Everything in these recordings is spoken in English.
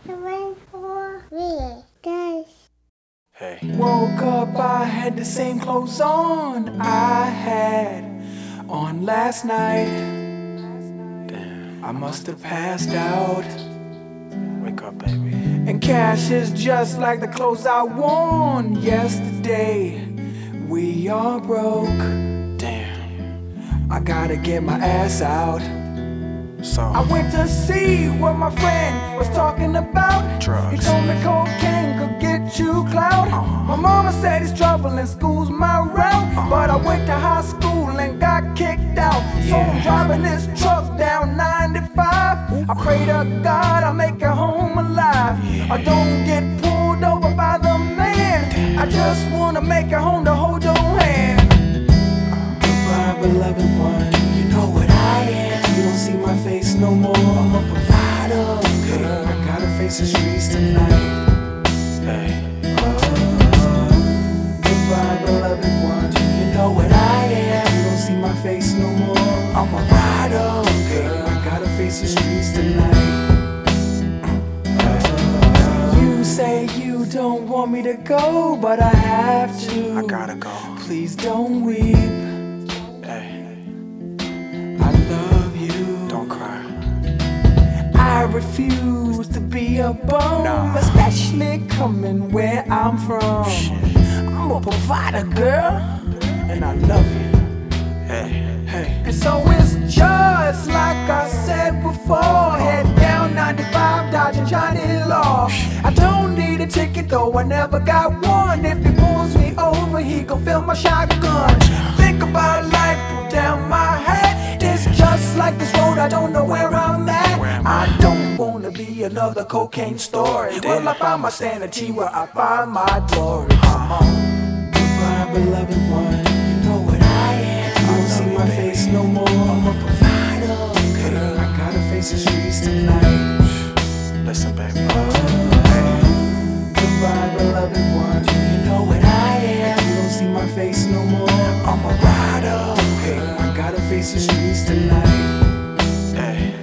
Hey. Woke up, I had the same clothes on I had on last night. Damn. I must have passed out. Wake up, baby. And cash is just like the clothes I worn yesterday. We are broke. Damn. I gotta get my ass out. So I went to see what my friend was talking about. Drugs. He told me cocaine could get you clout. My mama said it's trouble and school's my route. But I went to high school and got kicked out. So I'm driving this truck down 95. I pray to God I make it home alive. I don't get pulled over by the man. I just wanna make it home to hold your hand. Goodbye, beloved one. You know what I am. You don't see my face no more. I'm a provider. Girl, I gotta face the streets tonight. Hey. Goodbye, beloved one. You know what I am. You don't see my face no more. I'm a rider. Girl, I gotta face the streets tonight. You say you don't want me to go, but I have to. I gotta go. Please don't weep. Hey. I love you. Don't cry. I refuse to be a bum, especially coming where I'm from. Shit. I'm a provider, girl, and I love you. Hey, hey. And so it's just like I said before. Head down 95, dodging Johnny Law. I don't need a ticket though, I never got one. If he pulls me over, he gon' fill my shotgun. Think about life, pull down my hat. It's just like this road, I don't know where I'm at. I don't wanna be another cocaine story. Will I find my sanity where I find my glory? Come on. Goodbye, beloved one. You know what I am. You don't see my face no more. I'm a provider. Girl, I gotta face the streets tonight. Listen, baby. Goodbye, beloved one. You know what I am. You don't see my face no more. I'm a rider. Girl, I gotta face the streets tonight. Hey.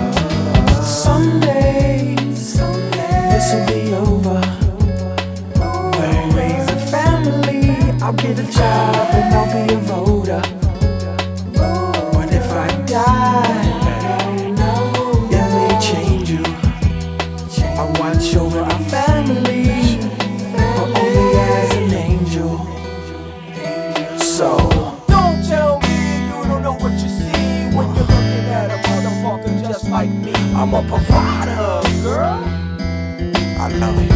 Someday, this'll be over. We'll raise a family. I'll get a job and I'll be a voter. But if I die, it may change you. I watch over our family, but only as an angel. So don't tell me you don't know what you see when you're looking at a motherfucker just like me. I'm a provider, girl. I love you.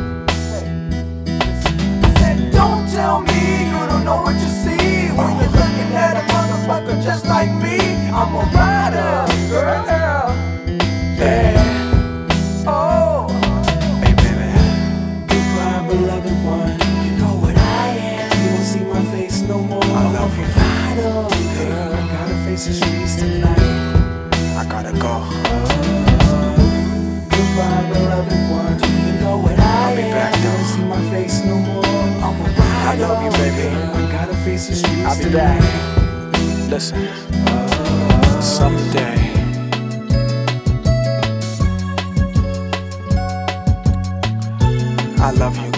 I said, don't tell me you don't know what you see when you're looking at a motherfucker just like me. I'm a rider, girl. Yeah. Oh. Hey, baby. Goodbye, beloved one. You know what I am. You don't see my face no more. I'm a provider, girl. I gotta face the streets tonight. I gotta go. Goodbye, beloved one. You know what I am. I'll be back though. Don't see my face no more. I'm a rider. I love you, baby. I gotta face the streets. I'll be back. Listen. Someday. I love you.